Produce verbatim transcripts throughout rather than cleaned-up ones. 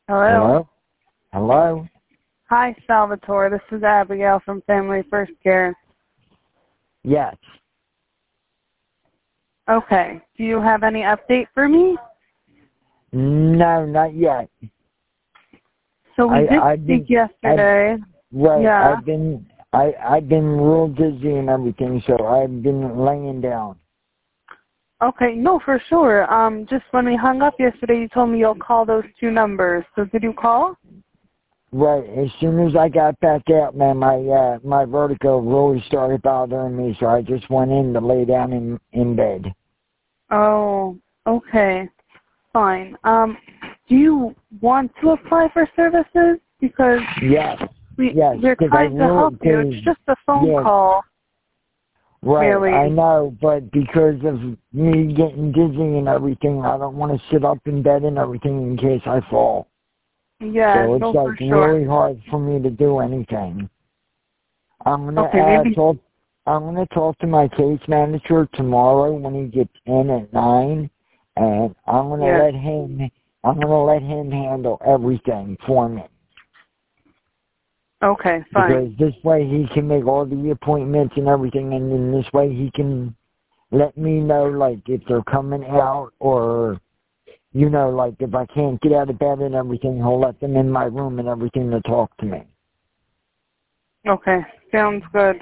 Hello? Hello? Hello? Hi, Salvatore. This is Abigail from Family First Care. Yes. Okay. Do you have any update for me? No, not yet. So we I, did I've speak been, yesterday. I've, right, Yeah. I've been, I, I've been real dizzy and everything, so I've been laying down. Okay, no, for sure. Um, just when we hung up yesterday, you told me you'll call those two numbers. So did you call? Right, as soon as I got back out, man, my, uh, my vertigo really started bothering me, so I just went in to lay down in, in bed. Oh, okay. Fine. Um, do you want to apply for services? Because Yes, we, yes, we're because I trying to help you. really, It's just a phone yeah, call, right, I really. know, but because of me getting dizzy and everything, I don't want to sit up in bed and everything in case I fall. Yeah, So it's no, for like sure. really hard for me to do anything. I'm gonna Okay, uh, maybe. talk. I'm gonna talk to my case manager tomorrow when he gets in at nine, and I'm gonna Yeah. let him. I'm gonna let him handle everything for me. Okay, Because fine. this way he can make all the appointments and everything, and then this way he can let me know, like, if they're coming out or, you know, like, if I can't get out of bed and everything, he'll let them in my room and everything to talk to me. Okay, sounds good.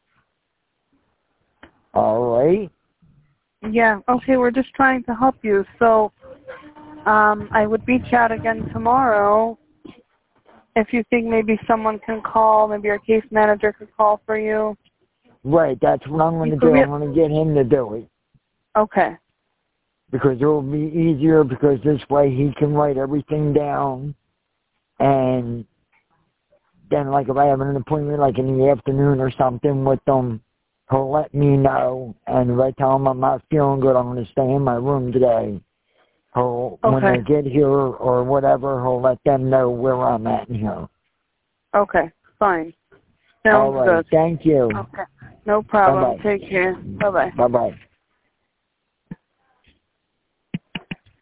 All right? Yeah, okay, we're just trying to help you. So, um, I would reach out again tomorrow if you think maybe someone can call, maybe your case manager could call for you. Right, that's what I'm going You to could do. re- I'm going to get him to do it. okay, Because it will be easier because this way he can write everything down. And then, like, if I have an appointment, like, in the afternoon or something with them, he'll let me know. And if I tell him I'm not feeling good, I'm going to stay in my room today. He'll, when okay, they get here or whatever, he'll let them know where I'm at in here. okay, fine. All Sounds right, good. thank you. Okay, no problem. Bye-bye. Take care. Bye-bye. Bye-bye.